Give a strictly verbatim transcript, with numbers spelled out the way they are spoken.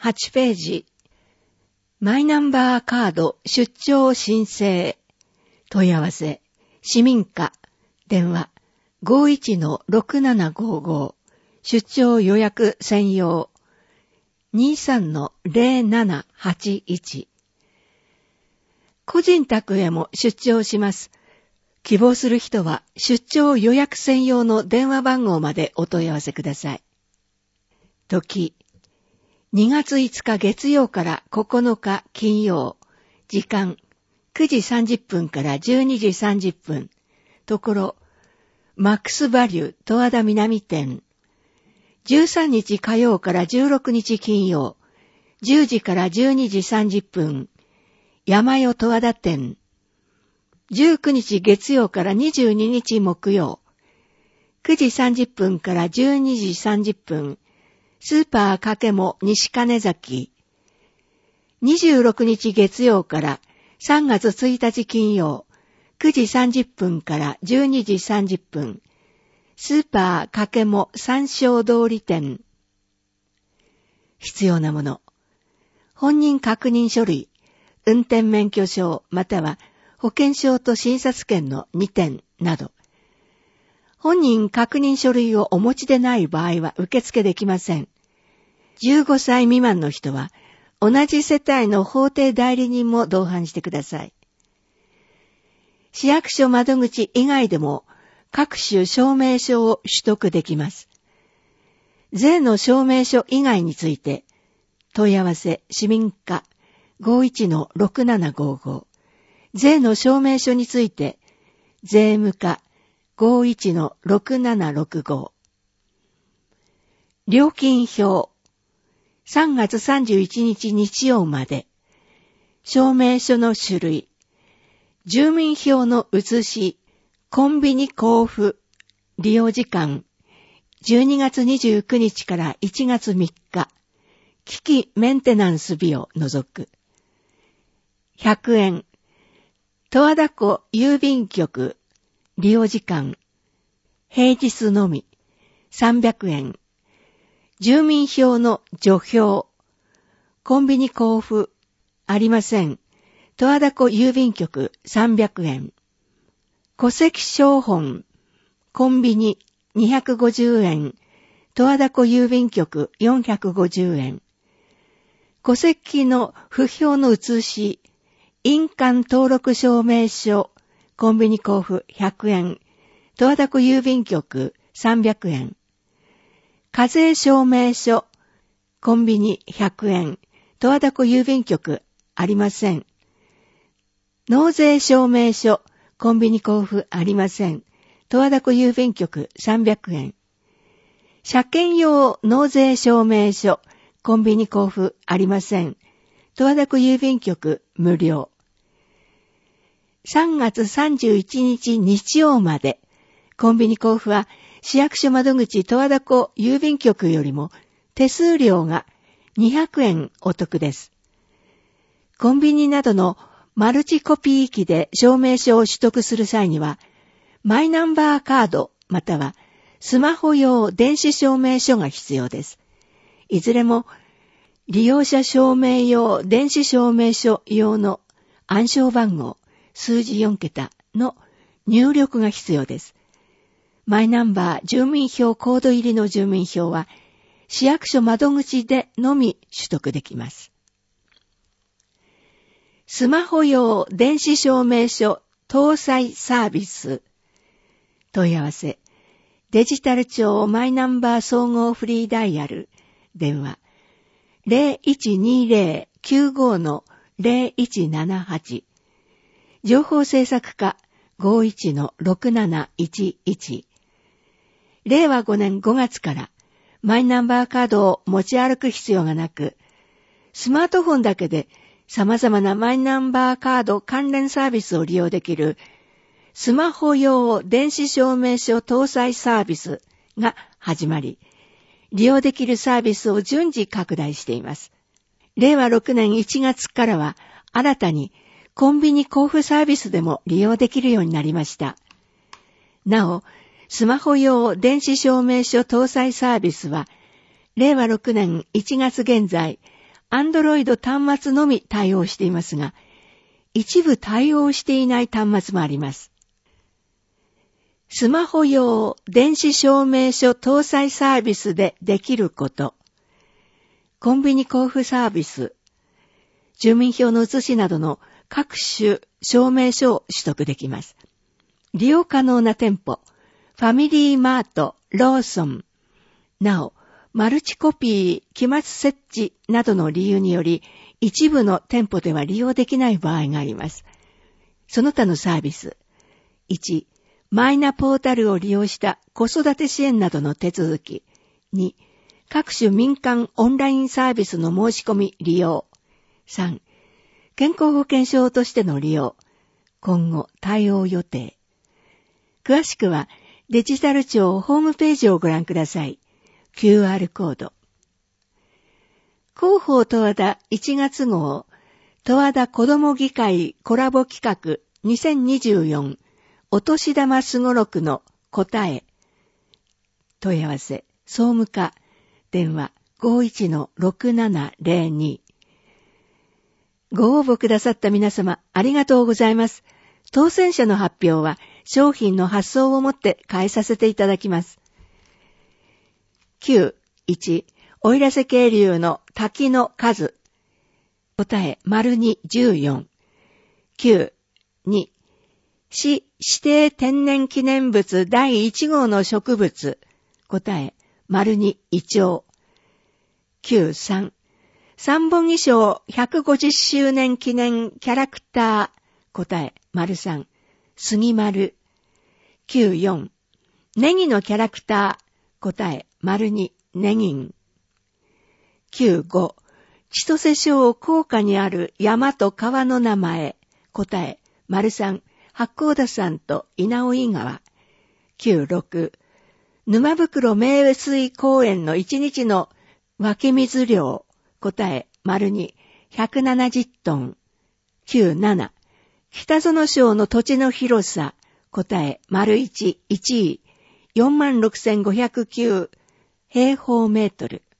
はちページ。マイナンバーカード出張申請。問い合わせ。市民課。電話。ごいちのろくななごーごー。出張予約専用。にさんのぜろななはちいち。個人宅へも出張します。希望する人は出張予約専用の電話番号までお問い合わせください。時。にがついつか月曜からここのか金曜。時間。くじさんじゅっぷんからじゅうにじさんじゅっぷん。ところ。マックスバリュー十和田南店。じゅうさんにち火曜からじゅうろくにち金曜。じゅうじからじゅうにじさんじゅっぷん。山代十和田店。じゅうくにち月曜からにじゅうににち木曜。くじさんじゅっぷんからじゅうにじさんじゅっぷん。スーパーかけも西金崎。にじゅうろくにち月曜からさんがつついたち金曜。くじさんじゅっぷんからじゅうにじさんじゅっぷん。スーパーかけも三章通り店。必要なもの。本人確認書類、運転免許証または保険証と診察券のにてんなど。本人確認書類をお持ちでない場合は受付できません。じゅうごさい未満の人は同じ世帯の法定代理人も同伴してください。市役所窓口以外でも各種証明書を取得できます。税の証明書以外について問い合わせ市民課 ごいちのろくななごーごー。税の証明書について税務課ごいちのろくななろくごー。料金表。さんがつさんじゅういちにち日曜まで。証明書の種類。住民票の写し。コンビニ交付。利用時間。じゅうにがつにじゅうくにちからいちがつみっか。機器メンテナンス日を除く。ひゃくえん。十和田湖郵便局。利用時間。平日のみ。さんびゃくえん。住民票の除票。コンビニ交付。ありません。十和田湖郵便局さんびゃくえん。戸籍抄本。コンビニにひゃくごじゅうえん。十和田湖郵便局よんひゃくごじゅうえん。戸籍の不評の写し。印鑑登録証明書。コンビニ交付ひゃくえん。十和田湖郵便局さんびゃくえん。課税証明書。コンビニひゃくえん。十和田湖郵便局ありません。納税証明書。コンビニ交付ありません。十和田湖郵便局さんびゃくえん。車検用納税証明書。コンビニ交付ありません。十和田湖郵便局無料。さんがつさんじゅういちにち日曜まで。コンビニ交付は市役所窓口十和田湖郵便局よりも手数料がにひゃくえんお得です。コンビニなどのマルチコピー機で証明書を取得する際には、マイナンバーカードまたはスマホ用電子証明書が必要です。いずれも利用者証明用電子証明書用の暗証番号数字よんけたの入力が必要です。マイナンバー住民票コード入りの住民票は市役所窓口でのみ取得できます。スマホ用電子証明書搭載サービス。問い合わせ。デジタル庁マイナンバー総合フリーダイヤル。電話。ゼロいちにゼロ きゅうご のゼロいちななはち。情報制作課ごいちのろくなないちいち。れいわごねんごがつからマイナンバーカードを持ち歩く必要がなく、スマートフォンだけで様々なマイナンバーカード関連サービスを利用できるスマホ用電子証明書搭載サービスが始まり、利用できるサービスを順次拡大しています。れいわろくねんいちがつからは新たにコンビニ交付サービスでも利用できるようになりました。なお、スマホ用電子証明書搭載サービスは、れいわろくねんいちがつ現在、 Android 端末のみ対応していますが、一部対応していない端末もあります。スマホ用電子証明書搭載サービスでできること。コンビニ交付サービス、住民票の写しなどの各種証明書を取得できます。利用可能な店舗、ファミリーマート、ローソン。なお、マルチコピー、期末設置などの理由により、一部の店舗では利用できない場合があります。その他のサービス。いち、マイナポータルを利用した子育て支援などの手続き。に、各種民間オンラインサービスの申し込み利用。さん、健康保険証としての利用。今後対応予定。詳しくはデジタル庁ホームページをご覧ください。キューアール コード。広報十和田いちがつ号、十和田子ども議会コラボ企画にせんにじゅうよんお年玉すごろくの答え。問い合わせ、総務課、電話 ごいちのろくななぜろに。ご応募くださった皆様、ありがとうございます。当選者の発表は商品の発送をもって返させていただきます。きゅう、いち、奥入瀬渓流の滝の数。答え、丸にじゅうよん。きゅう、に、市指定天然記念物だいいち号の植物。答え、丸にイチョウ。きゅう、さん、三本木賞ひゃくごじゅっしゅうねん記念キャラクター。答え、丸さん、杉丸。きゅう、よん、ネギのキャラクター。答え、丸に、ネギン。きゅう、ご、千歳小高架にある山と川の名前。答え、丸さん、八甲田山と稲生川。きゅう、ろく、沼袋名水公園の一日の湧き水量。答え、丸に、ひゃくななじゅっトン。きゅう、なな、北園省の土地の広さ。答え、丸いち、いちい、よんまんろくせんごひゃくきゅう平方メートル。